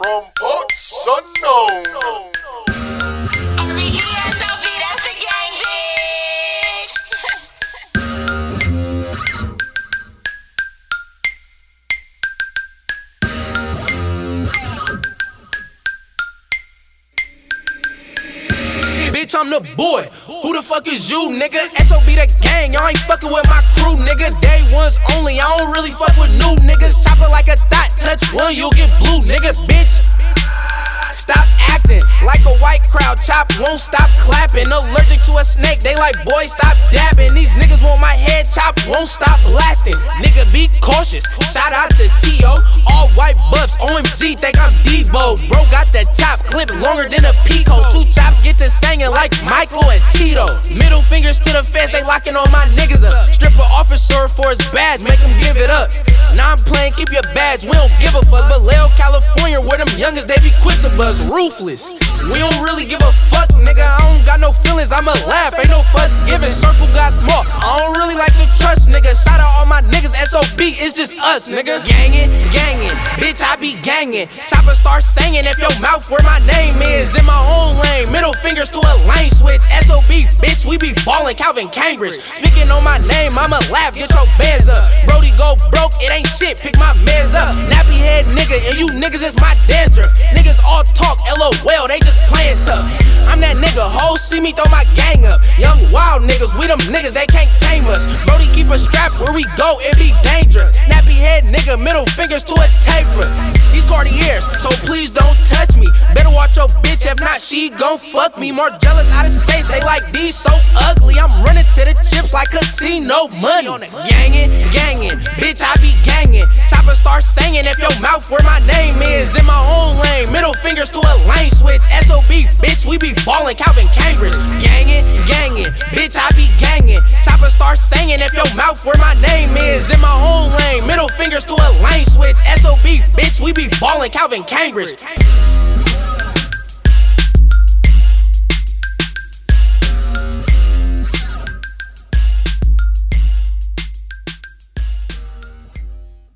from parts unknown. R-E-E-S-O-B, that's the gang, bitch. Bitch, I'm the boy. Who the fuck is you, nigga? SOB the gang, y'all ain't fucking with my crew, nigga. Day ones only, I don't really fuck with new niggas. Chop it like a thought, touch one, you'll get blue, nigga, bitch. Stop acting like a white crowd. Chop won't stop clapping. Allergic to a snake, they like, boy, stop dabbing. These niggas want my head. Chop won't stop blasting. Nigga, be cautious. Shout out to T.O. All white buffs, OMG, think I'm Debo. Bro got that chop clip longer than a Pico. Two chops get to singing like Michael and Tito. Middle fingers to the feds, they locking on my niggas up. Stripper officer for his badge, make him give it up. Now I'm playing, keep your badge, we don't give a fuck. But Vallejo, California, where them youngers, they be quick to buzz. Ruthless, we don't really give a fuck, nigga. I don't got no feelings, I'ma laugh, ain't no fucks given. Circle got small, I don't really like to trust, nigga. Shout out all my niggas, SOB, it's just us, nigga. Gangin', bitch, I be gangin'. Chopper start singing if your mouth where my name is. In my own lane, middle fingers to a lane switch. SOB, bitch, we be ballin', Calvin Cambridge. Speaking on my name, I'ma laugh, get your bands up. Brody go broke, it ain't shit, pick my mans up. Nappy head nigga, and you niggas is my dandruff. Niggas all talk, LOL, they just playin' tough. I'm that nigga, hoes see me throw my gang up. Young wild niggas, we them niggas, they can't tame us. Brody keep a strap where we go, it be dangerous. Nappy head nigga, middle fingers to a taper. These Cartiers, so please don't touch me. Better watch your bitch, if not she gon' fuck me. More jealous out of space, they like these so ugly. I'm running to the chips like casino money. Gangin', bitch, I be gangin'. Chopper start singing if your mouth where my name is. In my own lane, middle fingers to a lane switch. SOB, bitch, we be ballin', Calvin Cambridge. Gangin', bitch, I be gangin'. Chopper start singing if your mouth where my name is. In my own lane, middle fingers to a lane switch. SOB, bitch, we be ballin', Calvin Cambridge.